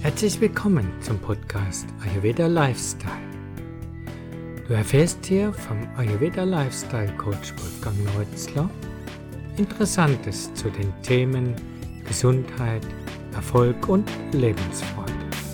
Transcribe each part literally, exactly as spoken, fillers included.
Herzlich willkommen zum Podcast Ayurveda Lifestyle. Du erfährst hier vom Ayurveda Lifestyle Coach Wolfgang Neutzler Interessantes zu den Themen Gesundheit, Erfolg und Lebensfreude.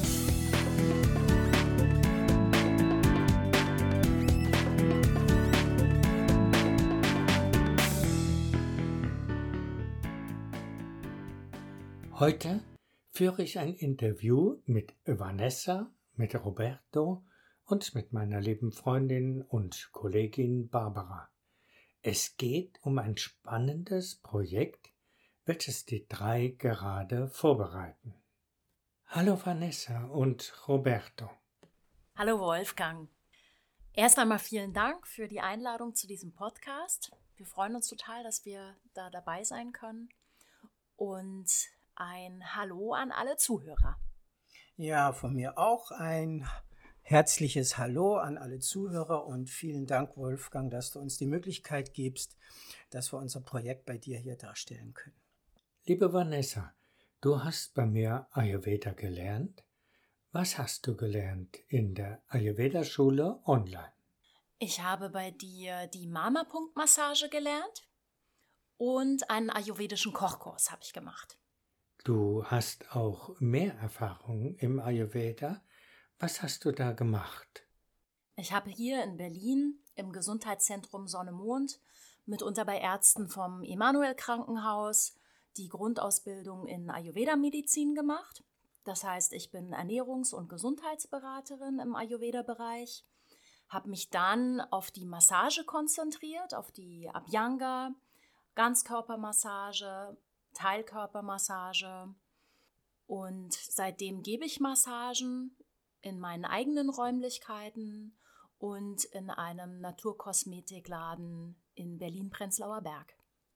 Heute führe ich ein Interview mit Vanessa, mit Roberto und mit meiner lieben Freundin und Kollegin Barbara. Es geht um ein spannendes Projekt, welches die drei gerade vorbereiten. Hallo Vanessa und Roberto. Hallo Wolfgang. Erst einmal vielen Dank für die Einladung zu diesem Podcast. Wir freuen uns total, dass wir da dabei sein können. Und ein Hallo an alle Zuhörer. Ja, von mir auch ein herzliches Hallo an alle Zuhörer und vielen Dank, Wolfgang, dass du uns die Möglichkeit gibst, dass wir unser Projekt bei dir hier darstellen können. Liebe Vanessa, du hast bei mir Ayurveda gelernt. Was hast du gelernt in der Ayurveda-Schule online? Ich habe bei dir die Mama-Punkt-Massage gelernt und einen ayurvedischen Kochkurs habe ich gemacht. Du hast auch mehr Erfahrung im Ayurveda. Was hast du da gemacht? Ich habe hier in Berlin im Gesundheitszentrum Sonne-Mond mitunter bei Ärzten vom Emanuel-Krankenhaus die Grundausbildung in Ayurveda-Medizin gemacht. Das heißt, ich bin Ernährungs- und Gesundheitsberaterin im Ayurveda-Bereich, habe mich dann auf die Massage konzentriert, auf die Abhyanga, Ganzkörpermassage, Teilkörpermassage, und seitdem gebe ich Massagen in meinen eigenen Räumlichkeiten und in einem Naturkosmetikladen in Berlin-Prenzlauer Berg.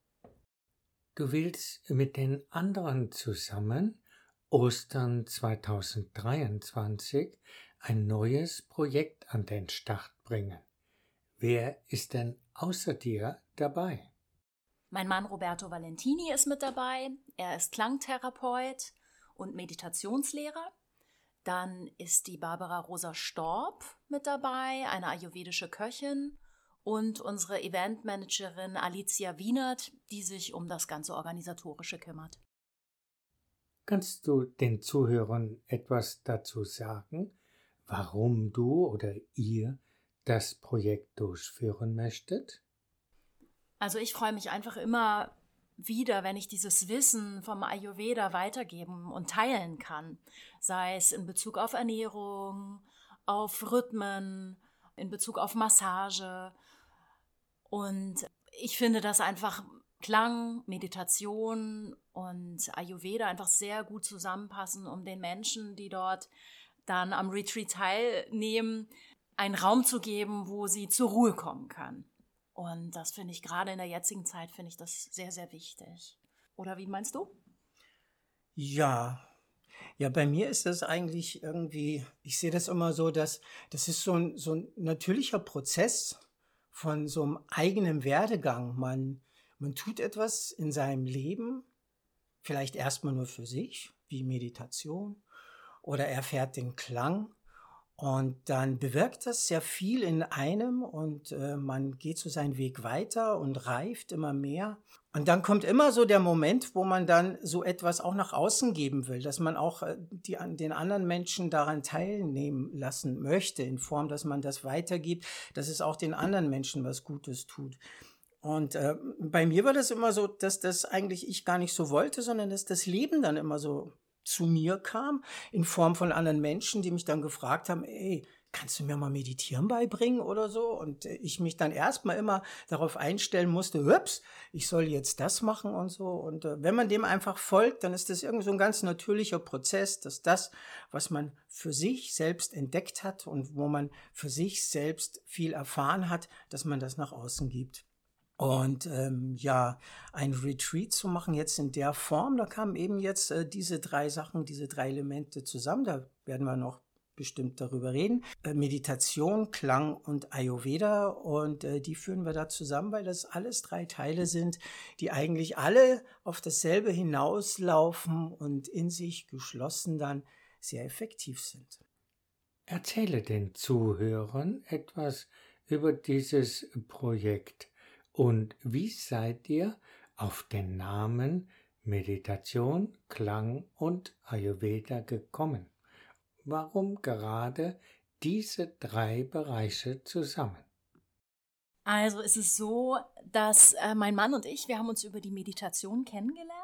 Du willst mit den anderen zusammen Ostern zweitausenddreiundzwanzig ein neues Projekt an den Start bringen. Wer ist denn außer dir dabei? Mein Mann Roberto Valentini ist mit dabei. Er ist Klangtherapeut und Meditationslehrer. Dann ist die Barbara Rosa Storb mit dabei, eine ayurvedische Köchin, und unsere Eventmanagerin Alicia Wienert, die sich um das ganze Organisatorische kümmert. Kannst du den Zuhörern etwas dazu sagen, warum du oder ihr das Projekt durchführen möchtet? Also ich freue mich einfach immer wieder, wenn ich dieses Wissen vom Ayurveda weitergeben und teilen kann. Sei es in Bezug auf Ernährung, auf Rhythmen, in Bezug auf Massage. Und ich finde, dass einfach Klang, Meditation und Ayurveda einfach sehr gut zusammenpassen, um den Menschen, die dort dann am Retreat teilnehmen, einen Raum zu geben, wo sie zur Ruhe kommen können. Und das finde ich, gerade in der jetzigen Zeit, finde ich das sehr, sehr wichtig. Oder wie meinst du? Ja, ja, bei mir ist das eigentlich irgendwie, ich sehe das immer so, dass das ist so ein, so ein natürlicher Prozess von so einem eigenen Werdegang. Man, man tut etwas in seinem Leben, vielleicht erstmal nur für sich, wie Meditation, oder erfährt den Klang. Und dann bewirkt das sehr viel in einem und äh, man geht so seinen Weg weiter und reift immer mehr. Und dann kommt immer so der Moment, wo man dann so etwas auch nach außen geben will, dass man auch äh, die, den anderen Menschen daran teilnehmen lassen möchte, in Form, dass man das weitergibt, dass es auch den anderen Menschen was Gutes tut. Und äh, bei mir war das immer so, dass das eigentlich ich gar nicht so wollte, sondern dass das Leben dann immer so zu mir kam, in Form von anderen Menschen, die mich dann gefragt haben, ey, kannst du mir mal Meditieren beibringen oder so? Und ich mich dann erstmal immer darauf einstellen musste, ups, ich soll jetzt das machen und so. Und äh, wenn man dem einfach folgt, dann ist das irgendwie so ein ganz natürlicher Prozess, dass das, was man für sich selbst entdeckt hat und wo man für sich selbst viel erfahren hat, dass man das nach außen gibt. Und ähm, ja, ein Retreat zu machen jetzt in der Form, da kamen eben jetzt äh, diese drei Sachen, diese drei Elemente zusammen. Da werden wir noch bestimmt darüber reden. Äh, Meditation, Klang und Ayurveda, und äh, die führen wir da zusammen, weil das alles drei Teile sind, die eigentlich alle auf dasselbe hinauslaufen und in sich geschlossen dann sehr effektiv sind. Erzähle den Zuhörern etwas über dieses Projekt und wie seid ihr auf den Namen Meditation, Klang und Ayurveda gekommen? Warum gerade diese drei Bereiche zusammen? Also es ist so, dass äh, mein Mann und ich, wir haben uns über die Meditation kennengelernt.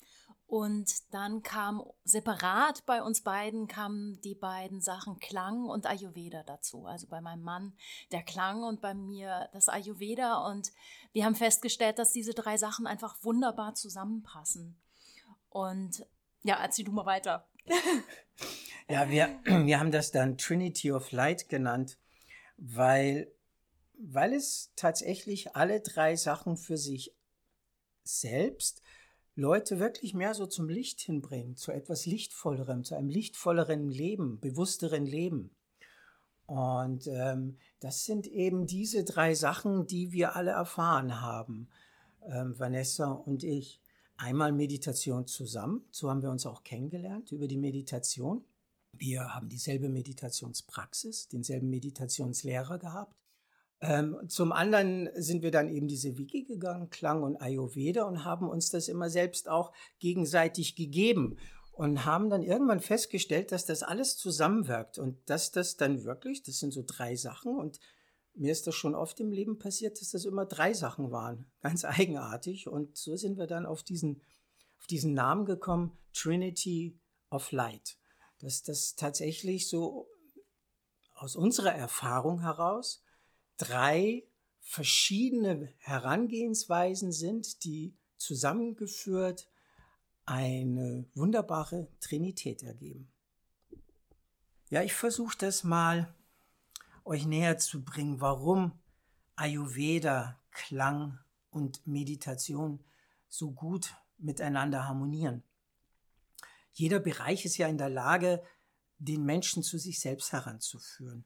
Und dann kam separat bei uns beiden kamen die beiden Sachen Klang und Ayurveda dazu. Also bei meinem Mann der Klang und bei mir das Ayurveda. Und wir haben festgestellt, dass diese drei Sachen einfach wunderbar zusammenpassen. Und ja, erzähl du mal weiter. Ja, wir, wir haben das dann Trinity of Light genannt, weil, weil es tatsächlich alle drei Sachen für sich selbst Leute wirklich mehr so zum Licht hinbringen, zu etwas Lichtvollerem, zu einem lichtvolleren Leben, bewussteren Leben. Und ähm, das sind eben diese drei Sachen, die wir alle erfahren haben, ähm, Vanessa und ich. Einmal Meditation zusammen, so haben wir uns auch kennengelernt über die Meditation. Wir haben dieselbe Meditationspraxis, denselben Meditationslehrer gehabt. Ähm, zum anderen sind wir dann eben diese Wege gegangen, Klang und Ayurveda, und haben uns das immer selbst auch gegenseitig gegeben und haben dann irgendwann festgestellt, dass das alles zusammenwirkt und dass das dann wirklich, das sind so drei Sachen, und mir ist das schon oft im Leben passiert, dass das immer drei Sachen waren, ganz eigenartig, und so sind wir dann auf diesen, auf diesen Namen gekommen, Trinity of Light, dass das tatsächlich so aus unserer Erfahrung heraus drei verschiedene Herangehensweisen sind, die zusammengeführt eine wunderbare Trinität ergeben. Ja, ich versuche das mal euch näher zu bringen, warum Ayurveda, Klang und Meditation so gut miteinander harmonieren. Jeder Bereich ist ja in der Lage, den Menschen zu sich selbst heranzuführen.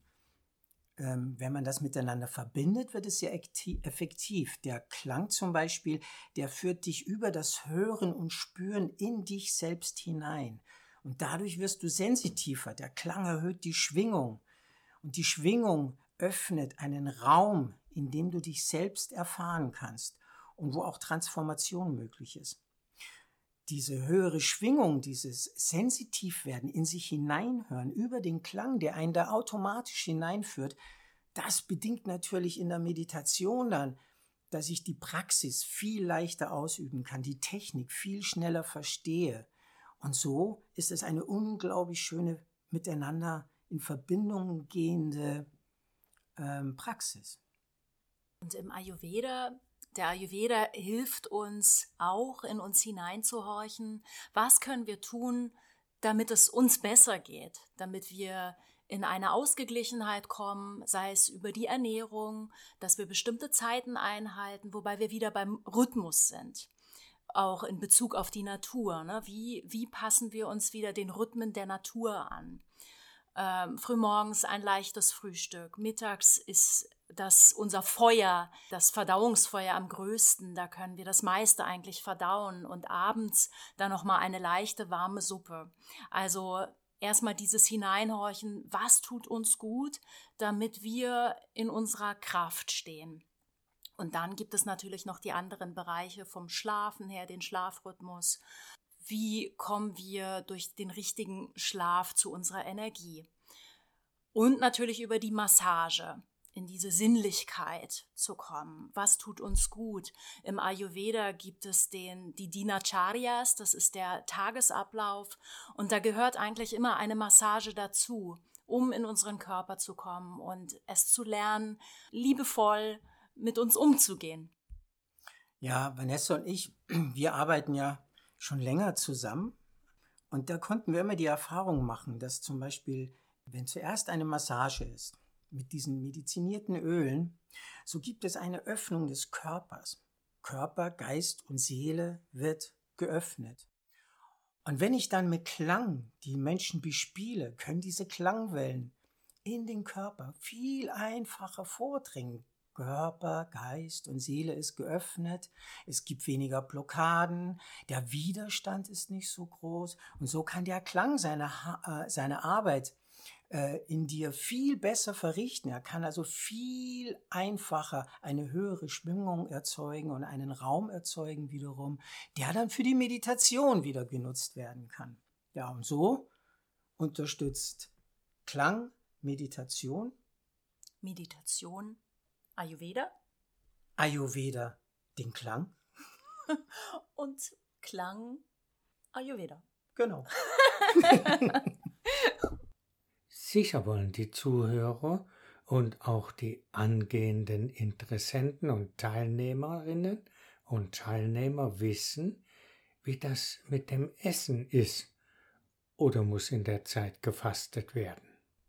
Ähm, wenn man das miteinander verbindet, wird es sehr effektiv. Der Klang zum Beispiel, der führt dich über das Hören und Spüren in dich selbst hinein. Und dadurch wirst du sensitiver. Der Klang erhöht die Schwingung. Und die Schwingung öffnet einen Raum, in dem du dich selbst erfahren kannst und wo auch Transformation möglich ist. Diese höhere Schwingung, dieses Sensitivwerden, in sich hineinhören, über den Klang, der einen da automatisch hineinführt, das bedingt natürlich in der Meditation dann, dass ich die Praxis viel leichter ausüben kann, die Technik viel schneller verstehe. Und so ist es eine unglaublich schöne, miteinander in Verbindung gehende ähm, Praxis. Und im Ayurveda, der Ayurveda hilft uns auch, in uns hineinzuhorchen. Was können wir tun, damit es uns besser geht, damit wir in eine Ausgeglichenheit kommen, sei es über die Ernährung, dass wir bestimmte Zeiten einhalten, wobei wir wieder beim Rhythmus sind. Auch in Bezug auf die Natur. Ne? Wie, wie passen wir uns wieder den Rhythmen der Natur an? Ähm, frühmorgens ein leichtes Frühstück, mittags ist das unser Feuer, das Verdauungsfeuer am größten, da können wir das meiste eigentlich verdauen, und abends dann nochmal eine leichte, warme Suppe. Also erstmal dieses Hineinhorchen, was tut uns gut, damit wir in unserer Kraft stehen. Und dann gibt es natürlich noch die anderen Bereiche vom Schlafen her, den Schlafrhythmus. Wie kommen wir durch den richtigen Schlaf zu unserer Energie? Und natürlich über die Massage, in diese Sinnlichkeit zu kommen. Was tut uns gut? Im Ayurveda gibt es den, die Dinacharyas, das ist der Tagesablauf. Und da gehört eigentlich immer eine Massage dazu, um in unseren Körper zu kommen und es zu lernen, liebevoll mit uns umzugehen. Ja, Vanessa und ich, wir arbeiten ja schon länger zusammen, und da konnten wir immer die Erfahrung machen, dass zum Beispiel, wenn zuerst eine Massage ist mit diesen medizinierten Ölen, so gibt es eine Öffnung des Körpers. Körper, Geist und Seele wird geöffnet. Und wenn ich dann mit Klang die Menschen bespiele, können diese Klangwellen in den Körper viel einfacher vordringen. Körper, Geist und Seele ist geöffnet. Es gibt weniger Blockaden. Der Widerstand ist nicht so groß. Und so kann der Klang seine, äh, seine Arbeit äh, in dir viel besser verrichten. Er kann also viel einfacher eine höhere Schwingung erzeugen und einen Raum erzeugen wiederum, der dann für die Meditation wieder genutzt werden kann. Ja, und so unterstützt Klang Meditation. Meditation, Ayurveda. Ayurveda, den Klang. Und Klang, Ayurveda. Genau. Sicher wollen die Zuhörer und auch die angehenden Interessenten und Teilnehmerinnen und Teilnehmer wissen, wie das mit dem Essen ist. Oder muss in der Zeit gefastet werden?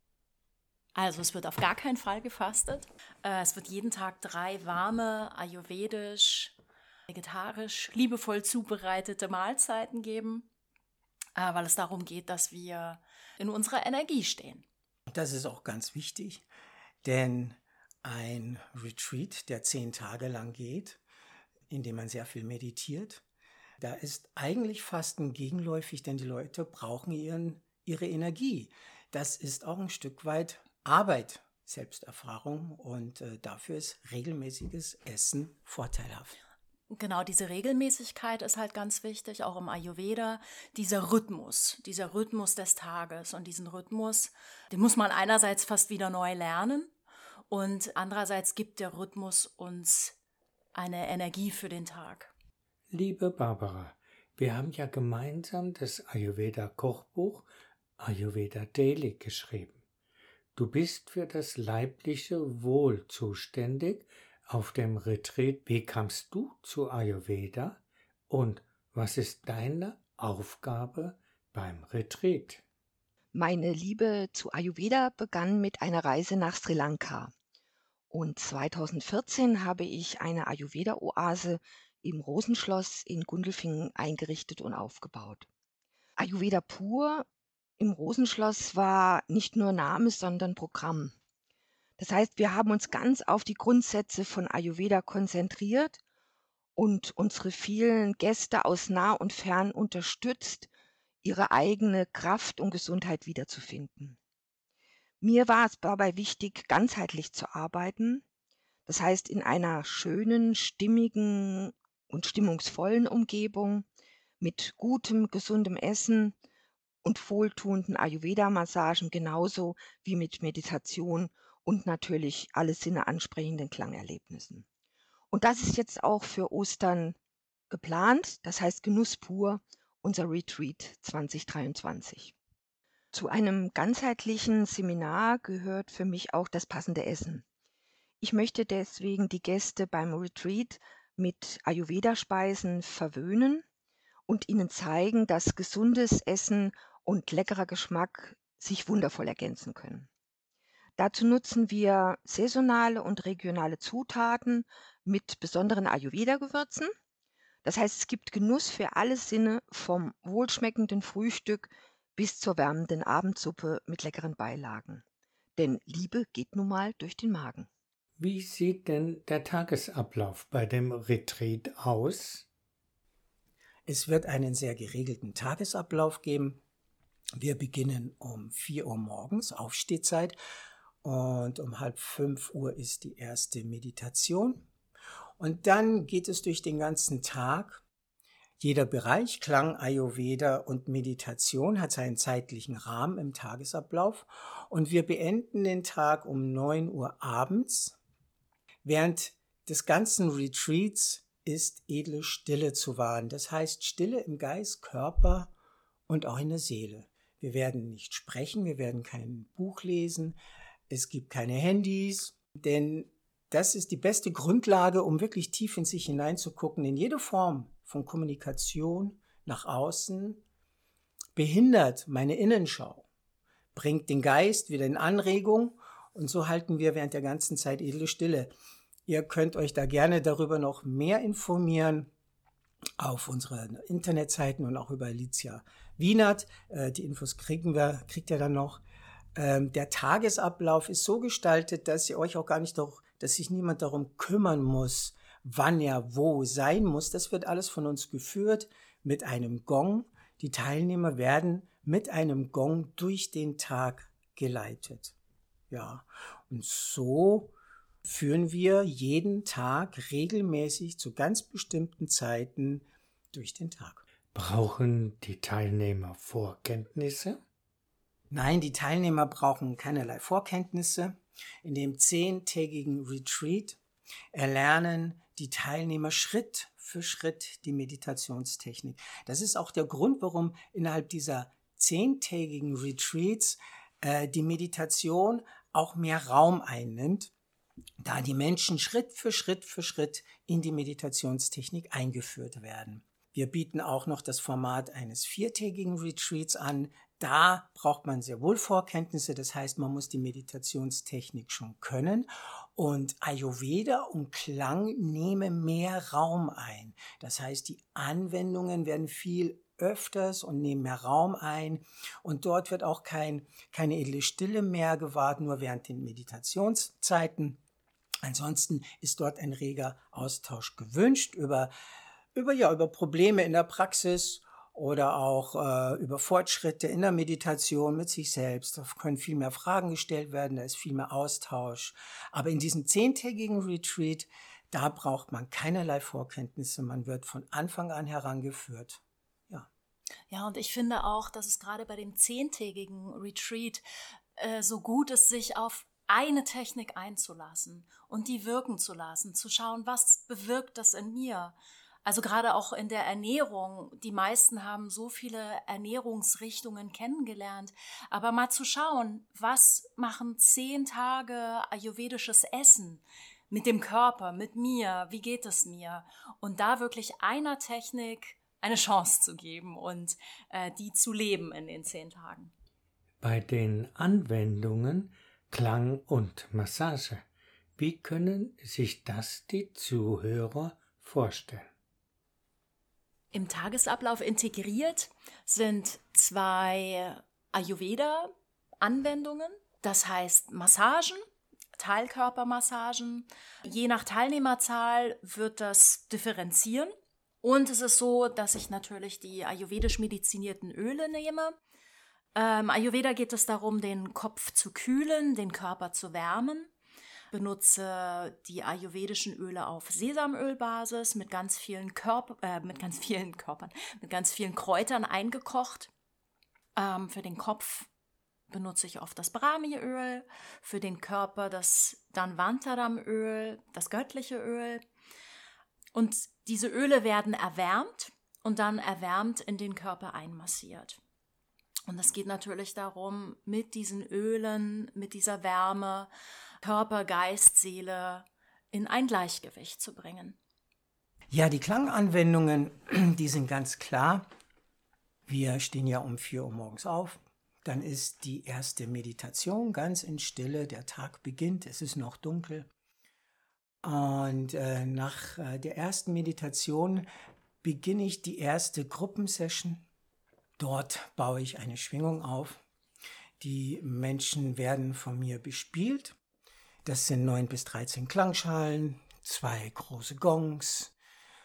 Also es wird auf gar keinen Fall gefastet. Es wird jeden Tag drei warme, ayurvedisch, vegetarisch, liebevoll zubereitete Mahlzeiten geben, weil es darum geht, dass wir in unserer Energie stehen. Das ist auch ganz wichtig, denn ein Retreat, der zehn Tage lang geht, in dem man sehr viel meditiert, da ist eigentlich Fasten gegenläufig, denn die Leute brauchen ihren, ihre Energie. Das ist auch ein Stück weit Arbeit, Selbsterfahrung und äh, dafür ist regelmäßiges Essen vorteilhaft. Genau, diese Regelmäßigkeit ist halt ganz wichtig, auch im Ayurveda, dieser Rhythmus, dieser Rhythmus des Tages. Und diesen Rhythmus, den muss man einerseits fast wieder neu lernen und andererseits gibt der Rhythmus uns eine Energie für den Tag. Liebe Barbara, wir haben ja gemeinsam das Ayurveda-Kochbuch Ayurveda Daily geschrieben. Du bist für das leibliche Wohl zuständig auf dem Retreat. Wie kamst du zu Ayurveda und was ist deine Aufgabe beim Retreat? Meine Liebe zu Ayurveda begann mit einer Reise nach Sri Lanka. Und zweitausendvierzehn habe ich eine Ayurveda-Oase im Rosenschloss in Gundelfingen eingerichtet und aufgebaut. Ayurveda pur im Rosenschloss war nicht nur Name, sondern Programm. Das heißt, wir haben uns ganz auf die Grundsätze von Ayurveda konzentriert und unsere vielen Gäste aus nah und fern unterstützt, ihre eigene Kraft und Gesundheit wiederzufinden. Mir war es dabei wichtig, ganzheitlich zu arbeiten, das heißt in einer schönen, stimmigen und stimmungsvollen Umgebung mit gutem, gesundem Essen und wohltuenden Ayurveda-Massagen genauso wie mit Meditation und natürlich alle Sinne ansprechenden Klangerlebnissen. Und das ist jetzt auch für Ostern geplant, das heißt Genuss pur, unser Retreat zwanzig dreiundzwanzig. Zu einem ganzheitlichen Seminar gehört für mich auch das passende Essen. Ich möchte deswegen die Gäste beim Retreat mit Ayurveda-Speisen verwöhnen und ihnen zeigen, dass gesundes Essen und leckerer Geschmack sich wundervoll ergänzen können. Dazu nutzen wir saisonale und regionale Zutaten mit besonderen Ayurveda-Gewürzen. Das heißt, es gibt Genuss für alle Sinne, vom wohlschmeckenden Frühstück bis zur wärmenden Abendsuppe mit leckeren Beilagen. Denn Liebe geht nun mal durch den Magen. Wie sieht denn der Tagesablauf bei dem Retreat aus? Es wird einen sehr geregelten Tagesablauf geben. Wir beginnen um vier Uhr morgens, Aufstehzeit, und um halb fünf Uhr ist die erste Meditation. Und dann geht es durch den ganzen Tag. Jeder Bereich, Klang, Ayurveda und Meditation, hat seinen zeitlichen Rahmen im Tagesablauf. Und wir beenden den Tag um neun Uhr abends. Während des ganzen Retreats ist edle Stille zu wahren. Das heißt Stille im Geist, Körper und auch in der Seele. Wir werden nicht sprechen, wir werden kein Buch lesen, es gibt keine Handys, denn das ist die beste Grundlage, um wirklich tief in sich hineinzugucken. In jede Form von Kommunikation nach außen behindert meine Innenschau, bringt den Geist wieder in Anregung und so halten wir während der ganzen Zeit edle Stille. Ihr könnt euch da gerne darüber noch mehr informieren auf unseren Internetseiten und auch über Alicia Wienert. Äh, die Infos kriegen wir, kriegt ihr dann noch. Ähm, der Tagesablauf ist so gestaltet, dass ihr euch auch gar nicht doch dass sich niemand darum kümmern muss, wann er wo sein muss. Das wird alles von uns geführt mit einem Gong. Die Teilnehmer werden mit einem Gong durch den Tag geleitet. Ja, und so führen wir jeden Tag regelmäßig zu ganz bestimmten Zeiten durch den Tag. Brauchen die Teilnehmer Vorkenntnisse? Nein, die Teilnehmer brauchen keinerlei Vorkenntnisse. In dem zehntägigen Retreat erlernen die Teilnehmer Schritt für Schritt die Meditationstechnik. Das ist auch der Grund, warum innerhalb dieser zehntägigen Retreats äh, die Meditation auch mehr Raum einnimmt, da die Menschen Schritt für Schritt für Schritt in die Meditationstechnik eingeführt werden. Wir bieten auch noch das Format eines viertägigen Retreats an. Da braucht man sehr wohl Vorkenntnisse, das heißt, man muss die Meditationstechnik schon können. Und Ayurveda und Klang nehmen mehr Raum ein. Das heißt, die Anwendungen werden viel öfters und nehmen mehr Raum ein. Und dort wird auch kein, keine edle Stille mehr gewahrt, nur während den Meditationszeiten. Ansonsten ist dort ein reger Austausch gewünscht über, über, ja, über Probleme in der Praxis oder auch äh, über Fortschritte in der Meditation mit sich selbst. Da können viel mehr Fragen gestellt werden, da ist viel mehr Austausch. Aber in diesem zehntägigen Retreat, da braucht man keinerlei Vorkenntnisse. Man wird von Anfang an herangeführt. Ja, ja, und ich finde auch, dass es gerade bei dem zehntägigen Retreat äh, so gut ist, sich auf eine Technik einzulassen und die wirken zu lassen, zu schauen, was bewirkt das in mir. Also gerade auch in der Ernährung, die meisten haben so viele Ernährungsrichtungen kennengelernt, aber mal zu schauen, was machen zehn Tage ayurvedisches Essen mit dem Körper, mit mir, wie geht es mir? Und da wirklich einer Technik eine Chance zu geben und äh, die zu leben in den zehn Tagen. Bei den Anwendungen Klang und Massage, wie können sich das die Zuhörer vorstellen? Im Tagesablauf integriert sind zwei Ayurveda-Anwendungen, das heißt Massagen, Teilkörpermassagen. Je nach Teilnehmerzahl wird das differenzieren. Und es ist so, dass ich natürlich die ayurvedisch medizinierten Öle nehme. Ähm, Ayurveda geht es darum, den Kopf zu kühlen, den Körper zu wärmen. Benutze die ayurvedischen Öle auf Sesamölbasis mit ganz vielen Körper, äh, mit ganz vielen Körpern, mit ganz vielen Kräutern eingekocht. Ähm, für den Kopf benutze ich oft das Brahmi-Öl, für den Körper das Danvantaram-Öl, das göttliche Öl. Und diese Öle werden erwärmt und dann erwärmt in den Körper einmassiert. Und es geht natürlich darum, mit diesen Ölen, mit dieser Wärme, Körper, Geist, Seele in ein Gleichgewicht zu bringen. Ja, die Klanganwendungen, die sind ganz klar. Wir stehen ja um vier Uhr morgens auf. Dann ist die erste Meditation ganz in Stille. Der Tag beginnt, es ist noch dunkel. Und äh, nach äh, der ersten Meditation beginne ich die erste Gruppensession. Dort baue ich eine Schwingung auf. Die Menschen werden von mir bespielt. Das sind neun bis dreizehn Klangschalen, zwei große Gongs,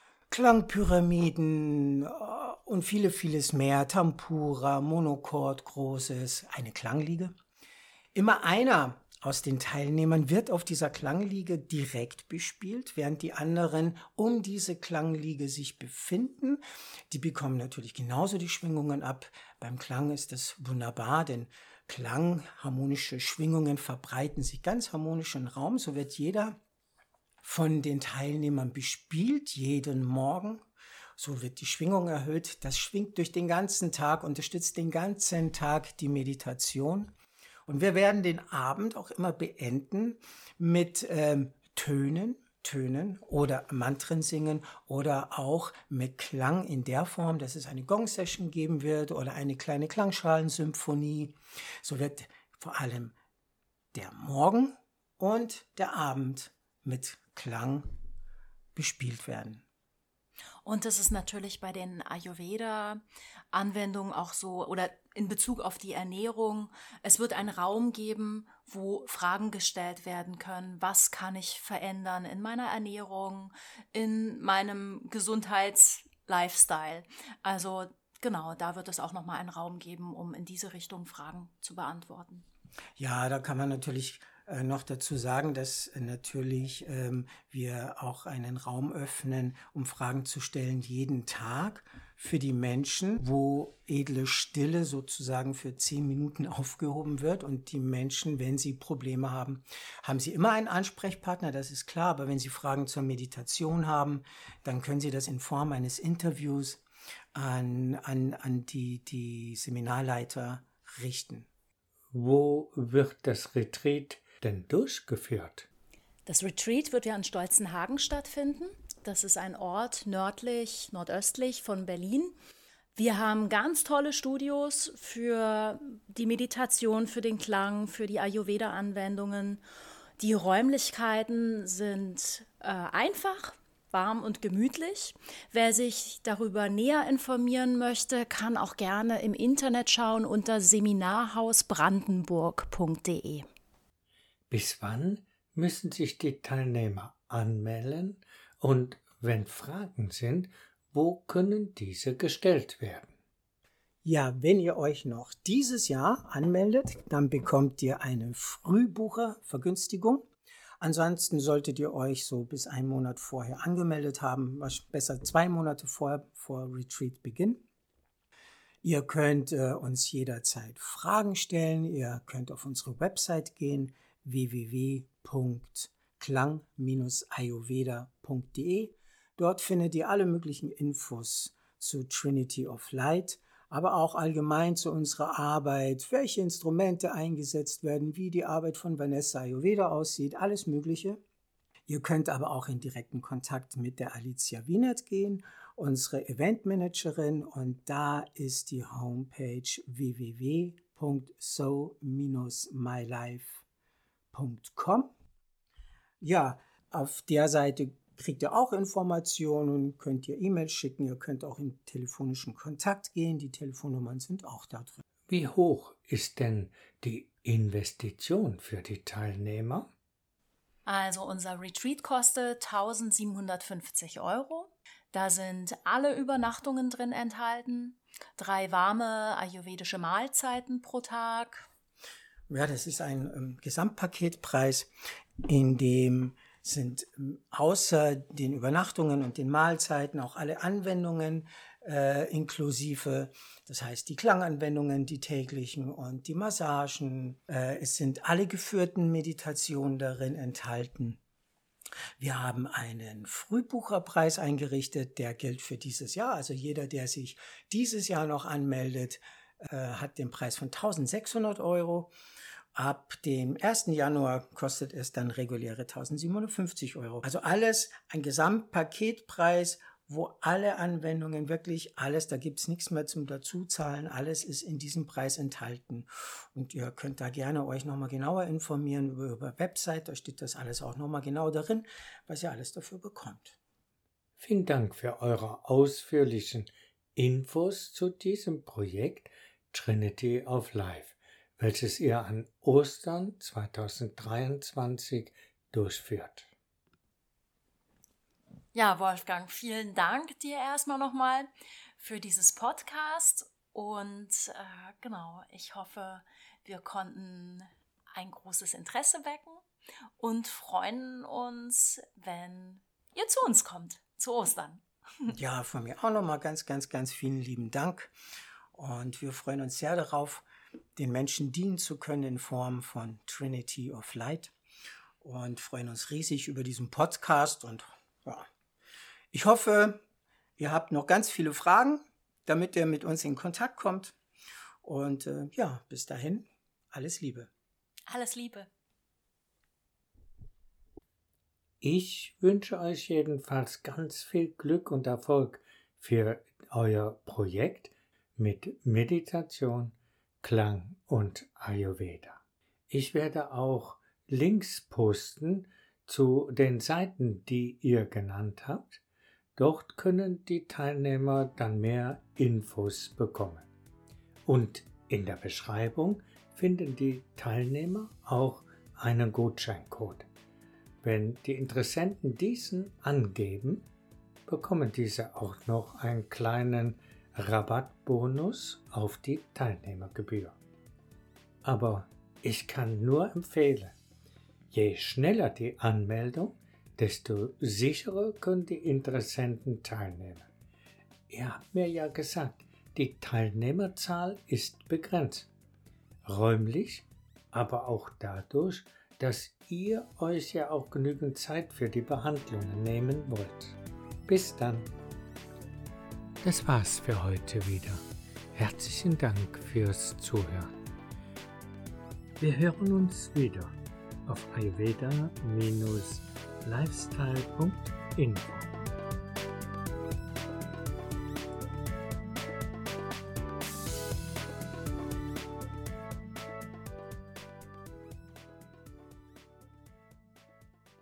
Klangpyramiden und viele, vieles mehr. Tampura, Monochord, großes, eine Klangliege. Immer einer aus den Teilnehmern wird auf dieser Klangliege direkt bespielt, während die anderen um diese Klangliege sich befinden. Die bekommen natürlich genauso die Schwingungen ab. Beim Klang ist das wunderbar, denn Klang, harmonische Schwingungen verbreiten sich ganz harmonisch im Raum. So wird jeder von den Teilnehmern bespielt, jeden Morgen. So wird die Schwingung erhöht. Das schwingt durch den ganzen Tag, unterstützt den ganzen Tag die Meditation. Und wir werden den Abend auch immer beenden mit ähm, Tönen, Tönen oder Mantren singen oder auch mit Klang in der Form, dass es eine Gong-Session geben wird oder eine kleine Klangschalensymphonie. So wird vor allem der Morgen und der Abend mit Klang bespielt werden. Und das ist natürlich bei den Ayurveda-Anwendungen auch so, oder in Bezug auf die Ernährung. Es wird einen Raum geben, wo Fragen gestellt werden können. Was kann ich verändern in meiner Ernährung, in meinem Gesundheits-Lifestyle? Also genau, da wird es auch nochmal einen Raum geben, um in diese Richtung Fragen zu beantworten. Ja, da kann man natürlich äh, noch dazu sagen, dass äh, natürlich ähm, wir auch einen Raum öffnen, um Fragen zu stellen jeden Tag für die Menschen, wo edle Stille sozusagen für zehn Minuten aufgehoben wird. Und die Menschen, wenn sie Probleme haben, haben sie immer einen Ansprechpartner, das ist klar. Aber wenn sie Fragen zur Meditation haben, dann können sie das in Form eines Interviews an, an, an die, die Seminarleiter richten. Wo wird das Retreat denn durchgeführt? Das Retreat wird ja in Stolzenhagen stattfinden. Das ist ein Ort nördlich, nordöstlich von Berlin. Wir haben ganz tolle Studios für die Meditation, für den Klang, für die Ayurveda-Anwendungen. Die Räumlichkeiten sind äh, einfach, warm und gemütlich. Wer sich darüber näher informieren möchte, kann auch gerne im Internet schauen unter seminarhausbrandenburg punkt de. Bis wann müssen sich die Teilnehmer anmelden und wenn Fragen sind, wo können diese gestellt werden? Ja, wenn ihr euch noch dieses Jahr anmeldet, dann bekommt ihr eine Frühbuchervergünstigung. Ansonsten solltet ihr euch so bis einen Monat vorher angemeldet haben, was besser zwei Monate vorher, vor Retreat-Beginn. Ihr könnt äh, uns jederzeit Fragen stellen. Ihr könnt auf unsere Website gehen, w w w punkt klang Bindestrich ayurveda punkt de. Dort findet ihr alle möglichen Infos zu Trinity of Light, aber auch allgemein zu unserer Arbeit, welche Instrumente eingesetzt werden, wie die Arbeit von Vanessa Ayurveda aussieht, alles Mögliche. Ihr könnt aber auch in direkten Kontakt mit der Alicia Wienert gehen, unsere Eventmanagerin, und da ist die Homepage w w w punkt so dash my life punkt com. Ja, auf der Seite kriegt ihr auch Informationen, könnt ihr E-Mails schicken, ihr könnt auch in telefonischen Kontakt gehen, die Telefonnummern sind auch da drin. Wie hoch ist denn die Investition für die Teilnehmer? Also unser Retreat kostet tausendsiebenhundertfünfzig Euro. Da sind alle Übernachtungen drin enthalten, drei warme ayurvedische Mahlzeiten pro Tag. Ja, das ist ein ähm, Gesamtpaketpreis, in dem sind ähm, außer den Übernachtungen und den Mahlzeiten auch alle Anwendungen äh, inklusive. Das heißt, die Klanganwendungen, die täglichen und die Massagen. Äh, es sind alle geführten Meditationen darin enthalten. Wir haben einen Frühbucherpreis eingerichtet, der gilt für dieses Jahr. Also jeder, der sich dieses Jahr noch anmeldet, äh, hat den Preis von tausendsechshundert Euro. Ab dem ersten Januar kostet es dann reguläre tausendsiebenhundertfünfzig Euro. Also alles ein Gesamtpaketpreis, wo alle Anwendungen, wirklich alles, da gibt es nichts mehr zum Dazuzahlen, alles ist in diesem Preis enthalten. Und ihr könnt da gerne euch nochmal genauer informieren über über Website, da steht das alles auch nochmal genau darin, was ihr alles dafür bekommt. Vielen Dank für eure ausführlichen Infos zu diesem Projekt Trinity of Life, welches ihr an Ostern zweitausenddreiundzwanzig durchführt. Ja, Wolfgang, vielen Dank dir erstmal nochmal für dieses Podcast und äh, genau, ich hoffe, wir konnten ein großes Interesse wecken und freuen uns, wenn ihr zu uns kommt, zu Ostern. Ja, von mir auch nochmal ganz, ganz, ganz vielen lieben Dank und wir freuen uns sehr darauf, den Menschen dienen zu können in Form von Trinity of Light und freuen uns riesig über diesen Podcast und ja, ich hoffe, ihr habt noch ganz viele Fragen, damit ihr mit uns in Kontakt kommt und äh, ja, bis dahin, alles Liebe. Alles Liebe. Ich wünsche euch jedenfalls ganz viel Glück und Erfolg für euer Projekt mit Meditation, Klang und Ayurveda. Ich werde auch Links posten zu den Seiten, die ihr genannt habt. Dort können die Teilnehmer dann mehr Infos bekommen. Und in der Beschreibung finden die Teilnehmer auch einen Gutscheincode. Wenn die Interessenten diesen angeben, bekommen diese auch noch einen kleinen Rabattbonus auf die Teilnehmergebühr. Aber ich kann nur empfehlen, je schneller die Anmeldung, desto sicherer können die Interessenten teilnehmen. Ihr habt mir ja gesagt, die Teilnehmerzahl ist begrenzt. Räumlich, aber auch dadurch, dass ihr euch ja auch genügend Zeit für die Behandlungen nehmen wollt. Bis dann. Das war's für heute wieder. Herzlichen Dank fürs Zuhören. Wir hören uns wieder auf ayurveda Bindestrich lifestyle Punkt info.